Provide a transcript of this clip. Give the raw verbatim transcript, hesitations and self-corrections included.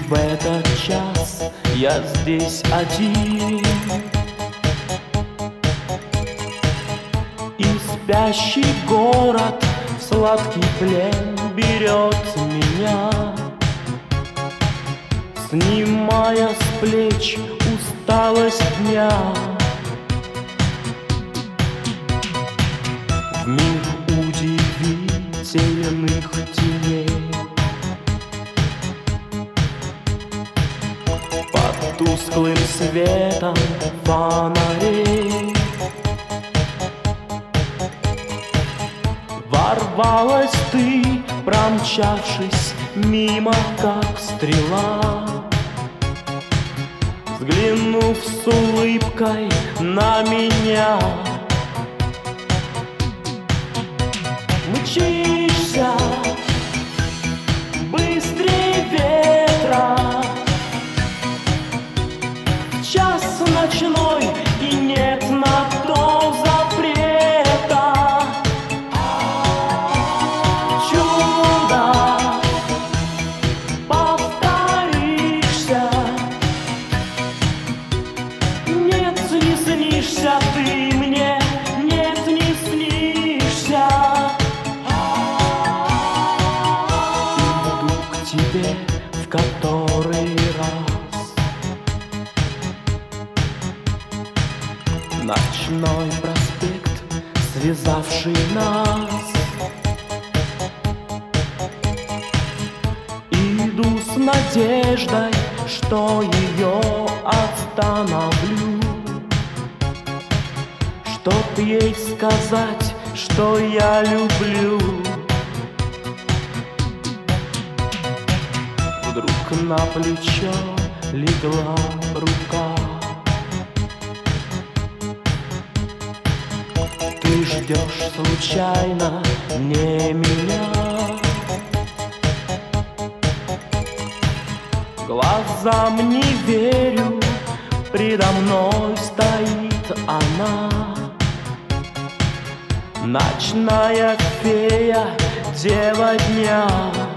в этот час я здесь один, и спящий город в сладкий плен берет меня, снимая с плеч усталость дня. В мир удивительных теней, под тусклым светом фонарей ворвалась ты, промчавшись мимо, как стрела, взглянув с улыбкой на меня. Мчишься быстрее ветра, в час ночной, и нет на то запрета. Чудо, повторишься, нет, не снишься ты мне, нет, не снишься. Тебе в который раз ночной проспект, связавший нас. Иду с надеждой, что ее остановлю, чтоб ей сказать, что я люблю. Вдруг на плечо легла рука. Ты ждешь случайно не меня. Глазам не верю, предо мной стоит она, ночная фея, дева дня.